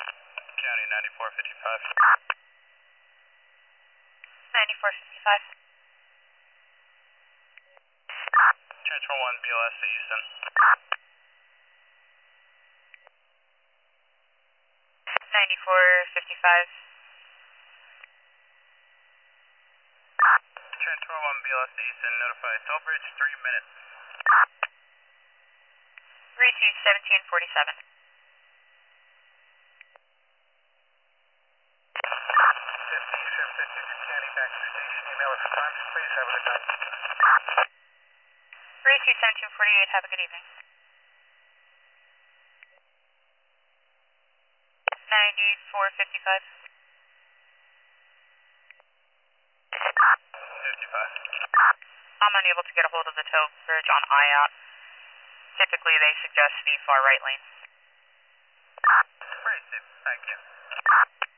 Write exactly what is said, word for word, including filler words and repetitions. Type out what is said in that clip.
County ninety-four fifty-five. ninety-four fifty-five. Transfer one B L S to Houston. ninety-four fifty-five. Transfer one B L S to Houston, notify toll bridge, three minutes. three two seventeen forty-seven. fifty-seven fifty-two County, back to station. Email us times, please. Have a good night. three two seventeen forty-eight, have a good evening. ninety-four fifty-five. fifty-five. I'm unable to get a hold of the tow bridge on I O T. Typically, they suggest the far right lane. Appreciate it. Thank you.